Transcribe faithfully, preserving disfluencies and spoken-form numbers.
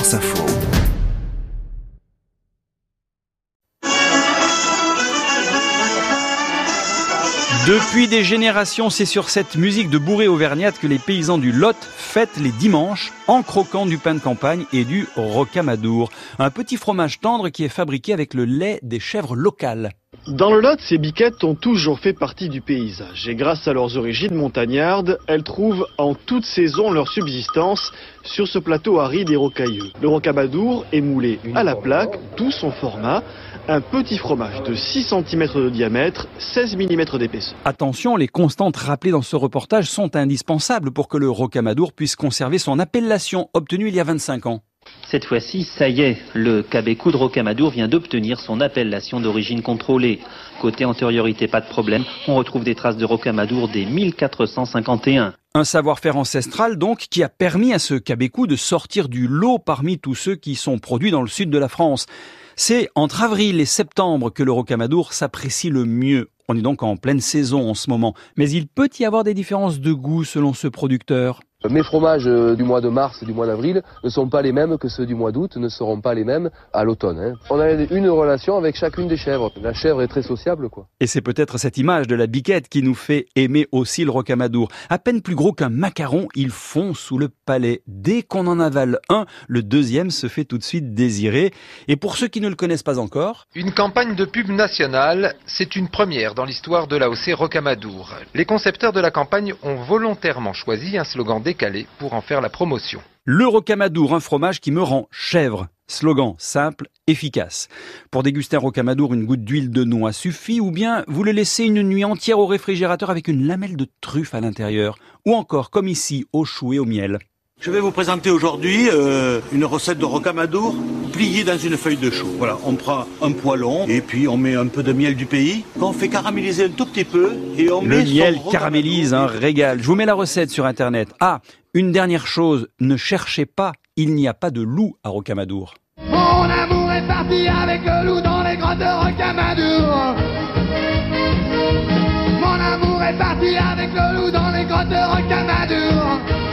France Info. Depuis des générations, c'est sur cette musique de bourrée auvergnate que les paysans du Lot fêtent les dimanches en croquant du pain de campagne et du rocamadour. Un petit fromage tendre qui est fabriqué avec le lait des chèvres locales. Dans le Lot, ces biquettes ont toujours fait partie du paysage. Et grâce à leurs origines montagnardes, elles trouvent en toute saison leur subsistance sur ce plateau aride et rocailleux. Le rocamadour est moulé à la plaque, d'où son format. Un petit fromage de six centimètres de diamètre, seize millimètres d'épaisseur. Attention, les constantes rappelées dans ce reportage sont indispensables pour que le rocamadour puisse conserver son appellation obtenue il y a vingt-cinq ans. Cette fois-ci, ça y est, le Cabécou de Rocamadour vient d'obtenir son appellation d'origine contrôlée. Côté antériorité, pas de problème, on retrouve des traces de Rocamadour dès mille quatre cent cinquante et un. Un savoir-faire ancestral donc qui a permis à ce Cabécou de sortir du lot parmi tous ceux qui sont produits dans le sud de la France. C'est entre avril et septembre que le rocamadour s'apprécie le mieux. On est donc en pleine saison en ce moment, mais il peut y avoir des différences de goût selon ce producteur. Mes fromages du mois de mars et du mois d'avril ne sont pas les mêmes que ceux du mois d'août, ne seront pas les mêmes à l'automne. Hein. On a une relation avec chacune des chèvres. La chèvre est très sociable, quoi. Et c'est peut-être cette image de la biquette qui nous fait aimer aussi le rocamadour. À peine plus gros qu'un macaron, il fond sous le palais. Dès qu'on en avale un, le deuxième se fait tout de suite désirer. Et pour ceux qui ne le connaissent pas encore... Une campagne de pub nationale, c'est une première dans l'histoire de l'A O C Rocamadour. Les concepteurs de la campagne ont volontairement choisi un slogan décalé pour en faire la promotion. Le rocamadour, un fromage qui me rend chèvre. Slogan simple, efficace. Pour déguster un rocamadour, une goutte d'huile de noix suffit, ou bien vous le laissez une nuit entière au réfrigérateur avec une lamelle de truffe à l'intérieur. Ou encore, comme ici, au chou et au miel. Je vais vous présenter aujourd'hui euh, une recette de rocamadour pliée dans une feuille de chou. Voilà, on prend un poêlon et puis on met un peu de miel du pays qu'on fait caraméliser un tout petit peu et on Le met miel caramélise, un régal. Je vous mets la recette sur internet. Ah, une dernière chose, ne cherchez pas, il n'y a pas de loup à Rocamadour. Mon amour est parti avec le loup dans les grottes de Rocamadour. Mon amour est parti avec le loup dans les grottes de Rocamadour.